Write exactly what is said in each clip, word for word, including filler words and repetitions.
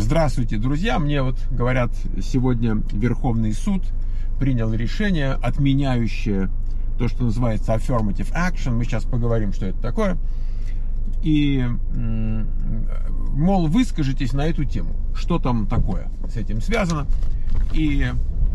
Здравствуйте, друзья! Мне вот говорят, сегодня Верховный суд принял решение, отменяющее то, что называется affirmative action. Мы сейчас поговорим, что это такое. И, мол, выскажитесь на эту тему. Что там такое с этим связано? И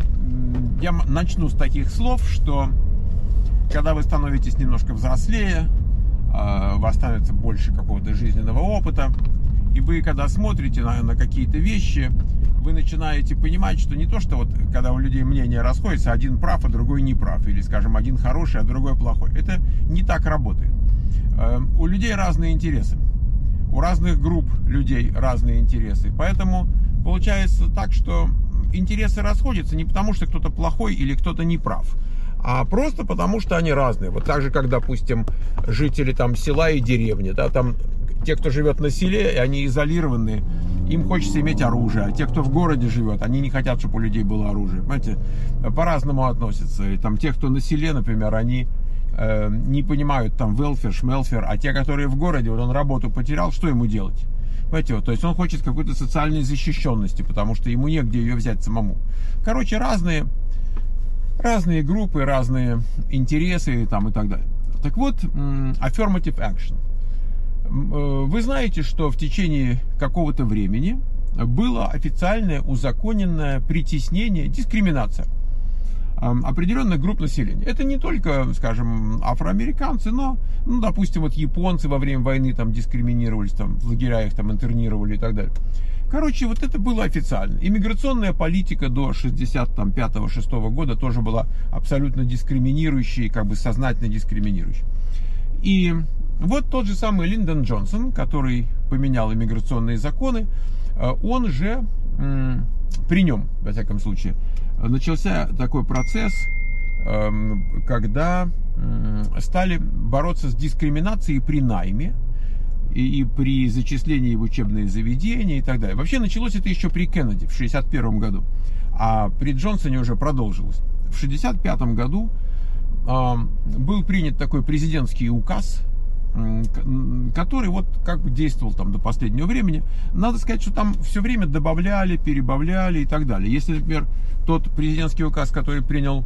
я начну с таких слов, что когда вы становитесь немножко взрослее, у вас становится больше какого-то жизненного опыта, и вы, когда смотрите на, на какие-то вещи, вы начинаете понимать, что не то, что вот, когда у людей мнения расходятся, один прав, а другой не прав, или, скажем, один хороший, а другой плохой. Это не так работает. У людей разные интересы, у разных групп людей разные интересы, поэтому получается так, что интересы расходятся не потому, что кто-то плохой или кто-то не прав, а просто потому, что они разные. Вот так же, как, допустим, жители там села и деревни, да, там те, кто живет на селе, они изолированы, им хочется иметь оружие, а те, кто в городе живет, они не хотят, чтобы у людей было оружие. Понимаете, по-разному относятся. И там те, кто на селе, например, они э, не понимают там велфер, шмелфер, а те, которые в городе, вот он работу потерял, что ему делать? Понимаете, вот, то есть он хочет какой-то социальной защищенности, потому что ему негде ее взять самому. Короче, разные, разные группы, разные интересы там, и так далее. Так вот, affirmative action. Вы знаете, что в течение какого-то времени было официальное узаконенное притеснение, дискриминация определенных групп населения. Это не только, скажем, афроамериканцы, но, ну, допустим, вот японцы во время войны там дискриминировались, там, в лагеря их там интернировали и так далее. Короче, вот это было официально. Иммиграционная политика до шестьдесят пятого — шестого года тоже была абсолютно дискриминирующей, как бы сознательно дискриминирующей. И вот тот же самый Линдон Джонсон, который поменял иммиграционные законы, он же, при нем, во всяком случае, начался такой процесс, когда стали бороться с дискриминацией при найме и при зачислении в учебные заведения и так далее. Вообще началось это еще при Кеннеди в шестьдесят первом году, а при Джонсоне уже продолжилось. В шестьдесят пятом году был принят такой президентский указ, который вот как бы действовал там до последнего времени. Надо сказать, что там все время добавляли, перебавляли и так далее. Если, например, тот президентский указ, который принял,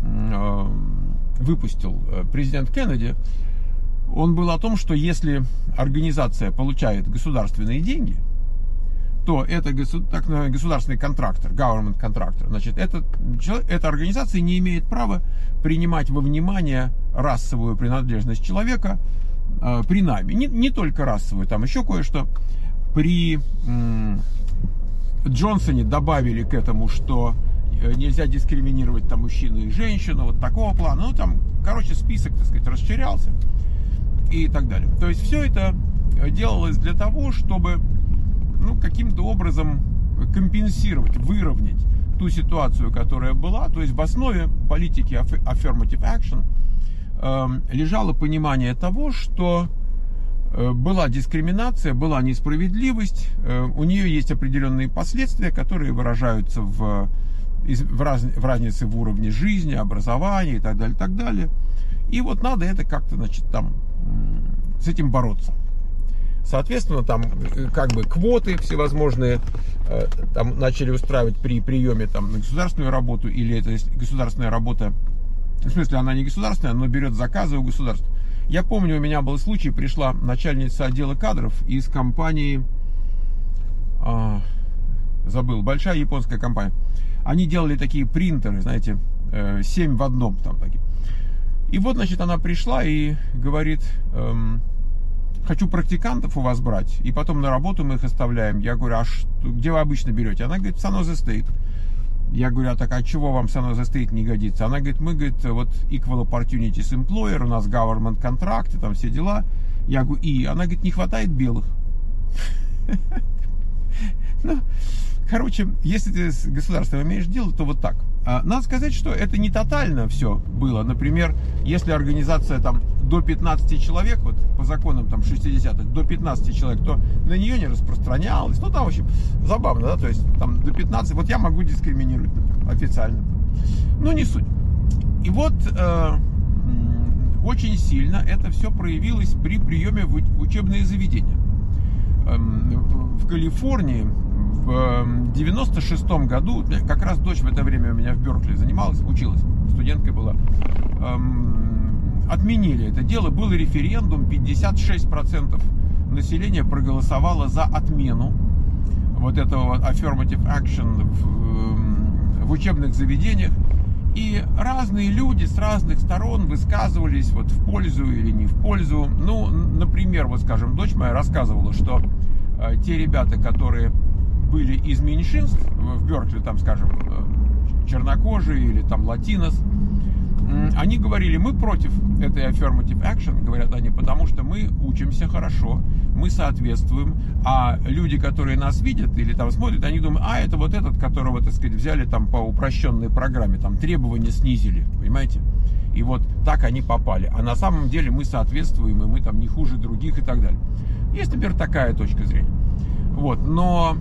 выпустил президент Кеннеди, он был о том, что если организация получает государственные деньги, то это так называемый государственный контрактор, government contractor, значит, этот, эта организация не имеет права принимать во внимание расовую принадлежность человека э, при найме. Не, не только расовую, там еще кое-что. При м, Джонсоне добавили к этому, что нельзя дискриминировать там мужчину и женщину, вот такого плана. Ну, там, короче, список, так сказать, расширялся и так далее. То есть все это делалось для того, чтобы, ну, каким-то образом компенсировать, выровнять ту ситуацию, которая была. То есть в основе политики affirmative action э, лежало понимание того, что э, была дискриминация, была несправедливость, э, у нее есть определенные последствия, которые выражаются в, в, раз, в разнице в уровне жизни, образования и так далее, так далее. И вот надо это как-то, значит, там с этим бороться. Соответственно, там как бы квоты всевозможные э, там начали устраивать при приеме там на государственную работу, или это государственная работа, в смысле она не государственная, но берет заказы у государства. Я помню, у меня был случай, пришла начальница отдела кадров из компании, э, забыл, большая японская компания. Они делали такие принтеры, знаете, э, семь в одном там такие. И вот, значит, она пришла и говорит: эм, хочу практикантов у вас брать, и потом на работу мы их оставляем. Я говорю: а что, где вы обычно берете? Она говорит: Сан-Хозе Стейт. Я говорю: а так, а чего вам Сан-Хозе Стейт не годится? Она говорит: мы, говорит, вот equal opportunities employer, у нас government контракты, там все дела. Я говорю: и? Она говорит: не хватает белых. Ну, короче, если ты с государством имеешь дело, то вот так. Надо сказать, что это не тотально все было. Например, если организация там до пятнадцати человек, вот по законам там шестидесятых, до пятнадцати человек, то на нее не распространялось. Ну, там, в общем, забавно, да, то есть там до пятнадцати, вот я могу дискриминировать, например, официально. Но не суть. И вот э, очень сильно это все проявилось при приеме в учебные заведения. в Калифорнии в девяносто шестом году, как раз дочь в это время у меня в Беркли занималась, училась, студенткой была, отменили это дело, был референдум, пятьдесят шесть процентов населения проголосовало за отмену вот этого affirmative action в, в учебных заведениях. И разные люди с разных сторон высказывались вот в пользу или не в пользу. Ну, например, вот скажем, дочь моя рассказывала, что э, те ребята, которые были из меньшинств в Беркли, там, скажем, э, чернокожие или там латинос, э, они говорили, мы против этой affirmative action, говорят они, потому что мы учимся хорошо, мы соответствуем, а люди, которые нас видят или там смотрят, они думают, а это вот этот, которого, так сказать, взяли там по упрощенной программе, там требования снизили, понимаете? И вот так они попали. А на самом деле мы соответствуем, и мы там не хуже других и так далее. Есть, например, такая точка зрения. Вот, но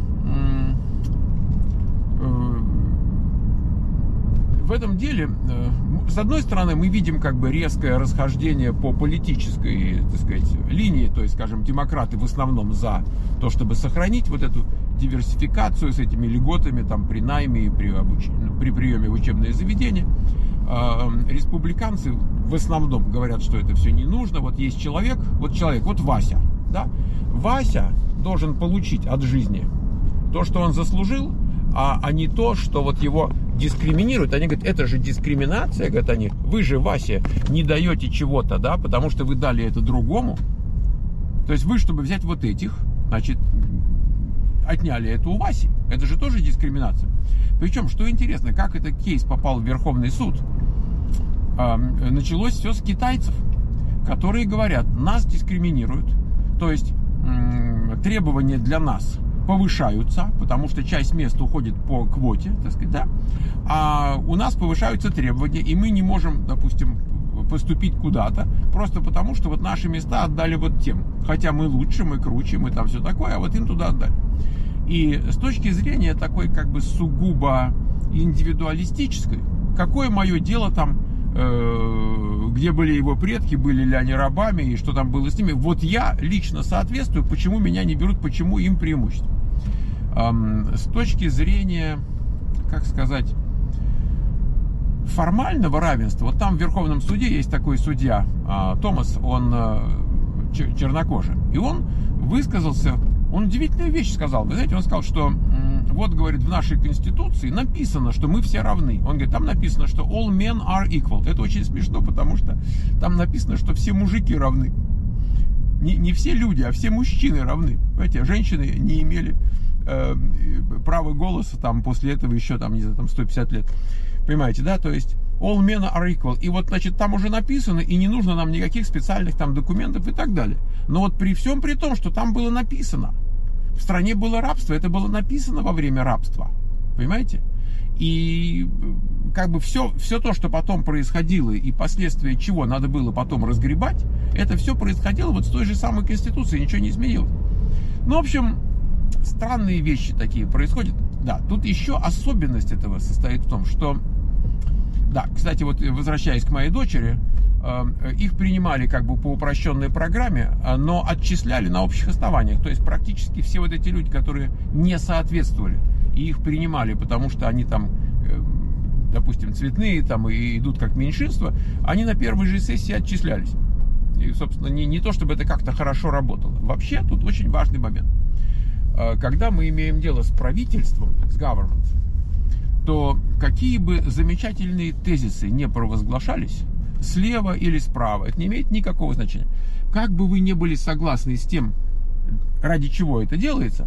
в этом деле, с одной стороны, мы видим как бы резкое расхождение по политической, так сказать, линии, то есть, скажем, демократы в основном за то, чтобы сохранить вот эту диверсификацию с этими льготами там при найме и при, обуч... при приеме в учебные заведения. Республиканцы в основном говорят, что это все не нужно. Вот есть человек, вот человек, вот Вася, да? Вася должен получить от жизни то, что он заслужил, а, а не то, что вот его дискриминируют. Они говорят, это же дискриминация, говорят они, вы же, Вася, не даете чего-то, да, потому что вы дали это другому. То есть вы, чтобы взять вот этих, значит, отняли это у Васи. Это же тоже дискриминация. Причем, что интересно, как этот кейс попал в Верховный суд, э, началось все с китайцев, которые говорят, нас дискриминируют, то есть э, требования для нас повышаются, потому что часть мест уходит по квоте, так сказать, да, а у нас повышаются требования, и мы не можем, допустим, поступить куда-то, просто потому, что вот наши места отдали вот тем, хотя мы лучше, мы круче, мы там все такое, а вот им туда отдали. И с точки зрения такой как бы сугубо индивидуалистической, какое мое дело там, э, где были его предки, были ли они рабами, и что там было с ними, вот я лично соответствую, почему меня не берут, почему им преимущество. Эм, с точки зрения, как сказать, формального равенства, вот там в Верховном суде есть такой судья, э, Томас, он э, чернокожий, и он высказался, он удивительную вещь сказал, вы знаете, он сказал, что вот, говорит, в нашей Конституции написано, что мы все равны. Он говорит, там написано, что all men are equal. Это очень смешно, потому что там написано, что все мужики равны. Не, не все люди, а все мужчины равны. Понимаете, женщины не имели э, права голоса там после этого еще там, не знаю, там сто пятьдесят лет. Понимаете, да? То есть all men are equal. И вот, значит, там уже написано, и не нужно нам никаких специальных там документов и так далее. Но вот при всем при том, что там было написано, в стране было рабство, это было написано во время рабства, понимаете? И как бы все, все то, что потом происходило, и последствия чего надо было потом разгребать, это все происходило вот с той же самой Конституцией, ничего не изменилось. Ну, в общем, странные вещи такие происходят. Да, тут еще особенность этого состоит в том, что, да, кстати, вот возвращаясь к моей дочери, их принимали как бы по упрощенной программе, но отчисляли на общих основаниях. То есть практически все вот эти люди, которые не соответствовали, и их принимали, потому что они там, допустим, цветные там и идут как меньшинство, они на первой же сессии отчислялись. И, собственно, не, не то, чтобы это как-то хорошо работало. Вообще, тут очень важный момент. Когда мы имеем дело с правительством, с government, то какие бы замечательные тезисы не провозглашались, слева или справа, это не имеет никакого значения. Как бы вы не были согласны с тем, ради чего это делается,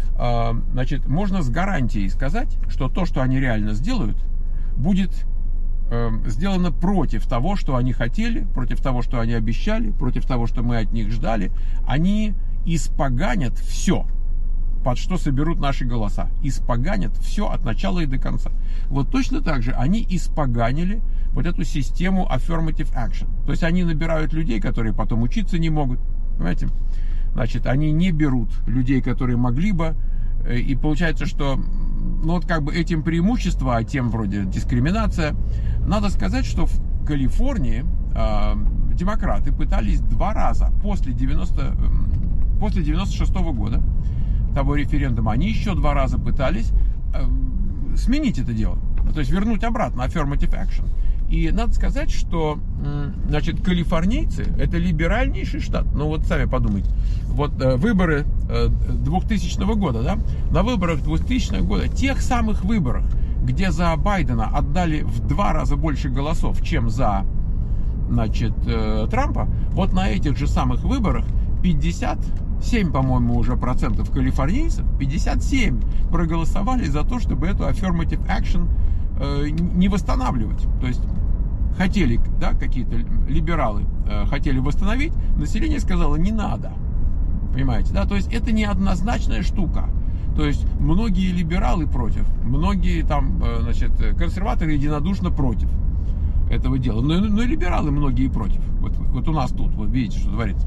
значит, можно с гарантией сказать, что то, что они реально сделают, будет сделано против того, что они хотели, против того, что они обещали, против того, что мы от них ждали. Они испоганят все, под что соберут наши голоса. Испоганят все от начала и до конца. Вот точно так же они испоганили вот эту систему affirmative action. То есть они набирают людей, которые потом учиться не могут. Понимаете? Значит, они не берут людей, которые могли бы. И получается, что ну вот как бы этим преимущество, а тем вроде дискриминация. Надо сказать, что в Калифорнии э, демократы пытались два раза после девяносто после девяносто шестого года, того референдума, они еще два раза пытались э, сменить это дело, то есть вернуть обратно affirmative action. И надо сказать, что, значит, калифорнийцы – это либеральнейший штат. Ну вот сами подумайте. Вот э, выборы э, двухтысячного года, да? На выборах двухтысячного года, тех самых выборах, где за Байдена отдали в два раза больше голосов, чем за, значит, э, Трампа, вот на этих же самых выборах пятьдесят семь, по-моему, уже процентов калифорнийцев, пятьдесят семь проголосовали за то, чтобы эту affirmative action э, не восстанавливать. То есть хотели, да, какие-то либералы э, хотели восстановить, население сказало, не надо. Понимаете, да? То есть это неоднозначная штука. То есть многие либералы против, многие там, э, значит, консерваторы единодушно против этого дела. Но, но и либералы многие против. Вот, вот у нас тут, вот видите, что творится.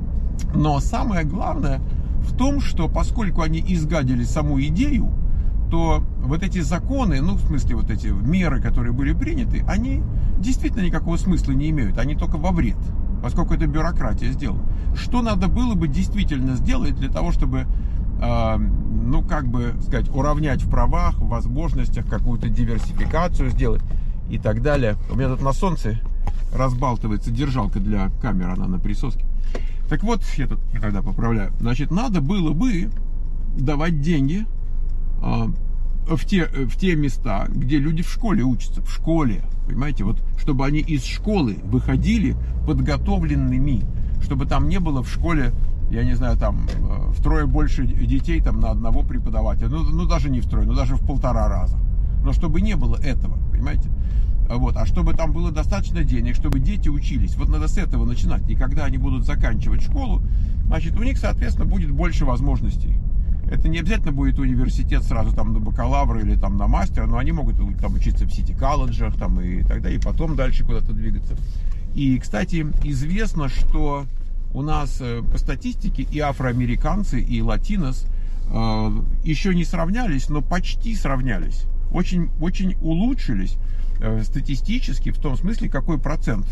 Но самое главное в том, что поскольку они изгадили саму идею, то вот эти законы, ну, в смысле, вот эти меры, которые были приняты, они действительно никакого смысла не имеют. Они только во вред, поскольку это бюрократия сделала. Что надо было бы действительно сделать для того, чтобы, э, ну, как бы сказать, уравнять в правах, в возможностях, какую-то диверсификацию сделать и так далее. У меня тут на солнце разбалтывается держалка для камеры, она на присоске. Так вот, я тут иногда поправляю. Значит, надо было бы давать деньги а, в, те, в те места, где люди в школе учатся. В школе, понимаете? Вот, чтобы они из школы выходили подготовленными. Чтобы там не было в школе, я не знаю, там втрое больше детей там, на одного преподавателя. Ну, ну, даже не втрое, но даже в полтора раза. Но чтобы не было этого, понимаете? Вот. А чтобы там было достаточно денег, чтобы дети учились. Вот надо с этого начинать. И когда они будут заканчивать школу, значит, у них, соответственно, будет больше возможностей. Это не обязательно будет университет сразу там на бакалавра или там на мастера, но они могут там учиться в сити-колледжах там и так далее, и потом дальше куда-то двигаться. И, кстати, известно, что у нас по статистике и афроамериканцы, и латинос э, еще не сравнялись, но почти сравнялись. Очень, очень улучшились статистически, в том смысле, какой процент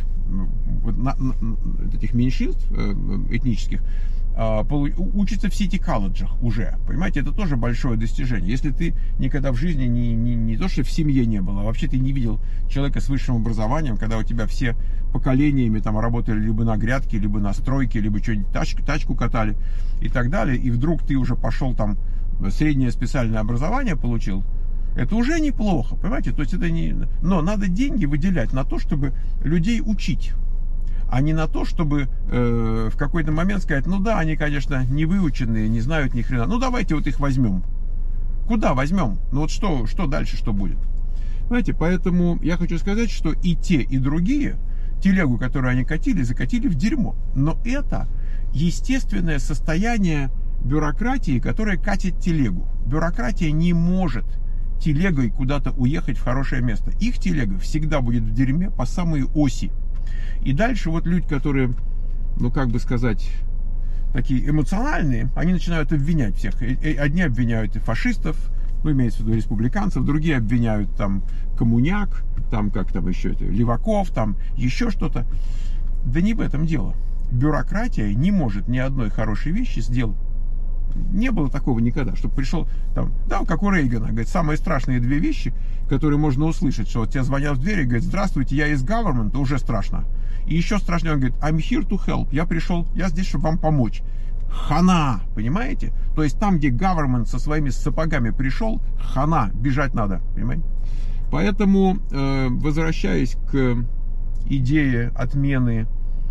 этих меньшинств этнических учится в сити-колледжах уже. Понимаете, это тоже большое достижение. Если ты никогда в жизни не, не, не то, что в семье не был, а вообще ты не видел человека с высшим образованием, когда у тебя все поколениями там работали либо на грядке, либо на стройке, либо что-нибудь тачку, тачку катали и так далее, и вдруг ты уже пошел там среднее специальное образование получил, это уже неплохо, понимаете? То есть это не... Но надо деньги выделять на то, чтобы людей учить, а не на то, чтобы э, в какой-то момент сказать, ну да, они, конечно, не выученные, не знают ни хрена, ну давайте вот их возьмем. Куда возьмем? Ну вот что, что дальше, что будет? Понимаете, поэтому я хочу сказать, что и те, и другие телегу, которую они катили, закатили в дерьмо. Но это естественное состояние бюрократии, которая катит телегу. Бюрократия не может телегой куда-то уехать в хорошее место. Их телега всегда будет в дерьме по самой оси. И дальше вот люди, которые, ну как бы сказать, такие эмоциональные, они начинают обвинять всех. Одни обвиняют и фашистов, ну имеется в виду республиканцев, другие обвиняют там коммуняк, там как там еще это, леваков, там еще что-то. Да не в этом дело. Бюрократия не может ни одной хорошей вещи сделать. Не было такого никогда, чтобы пришел там, да, как у Рейгана, говорит, самые страшные две вещи, которые можно услышать, что вот тебе звонят в дверь и говорят, здравствуйте, я из government, уже страшно. И еще страшнее, он говорит, I'm here to help, я пришел, я здесь, чтобы вам помочь. Хана, понимаете? То есть там, где government со своими сапогами пришел, хана, бежать надо, понимаете? Поэтому, э, возвращаясь к идее отмены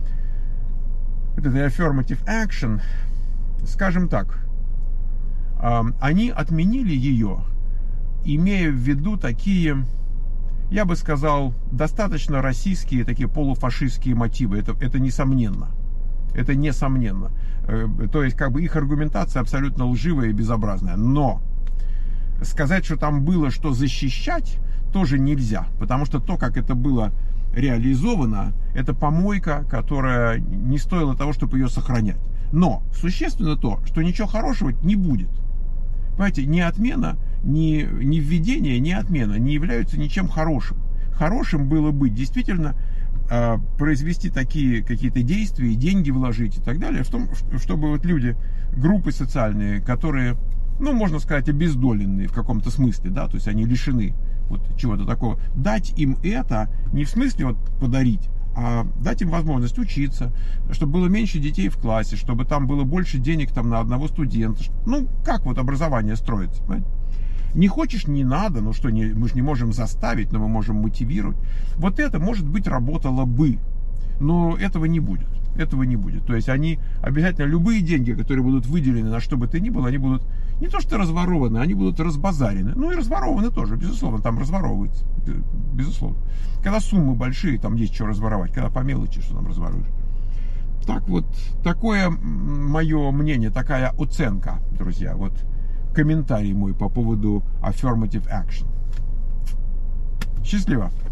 этой affirmative action, скажем так, они отменили ее, имея в виду такие, я бы сказал, достаточно российские, такие полуфашистские мотивы. Это, это несомненно. Это несомненно. То есть, как бы их аргументация абсолютно лживая и безобразная. Но сказать, что там было что защищать, тоже нельзя. Потому что то, как это было реализовано, это помойка, которая не стоила того, чтобы ее сохранять. Но существенно то, что ничего хорошего не будет. Понимаете, ни отмена, ни, ни введение, ни отмена не являются ничем хорошим. Хорошим было быть действительно э, произвести такие какие-то действия, деньги вложить и так далее, в том, чтобы вот люди, группы социальные, которые, ну, можно сказать, обездоленные в каком-то смысле, да, то есть они лишены вот чего-то такого, дать им это не в смысле вот подарить, а дать им возможность учиться, чтобы было меньше детей в классе, чтобы там было больше денег там на одного студента. Ну, как вот образование строится, понимаете? Не хочешь, не надо, ну что, не, мы же не можем заставить, но мы можем мотивировать. Вот это, может быть, работало бы, но этого не будет. Этого не будет. То есть они обязательно, любые деньги, которые будут выделены на что бы то ни было, они будут не то что разворованы, они будут разбазарены. Ну и разворованы тоже, безусловно, там разворовывается, безусловно. Когда суммы большие, там есть что разворовать, когда по мелочи, что там разворуешь. Так вот, такое мое мнение, такая оценка, друзья, вот комментарий мой по поводу affirmative action. Счастливо!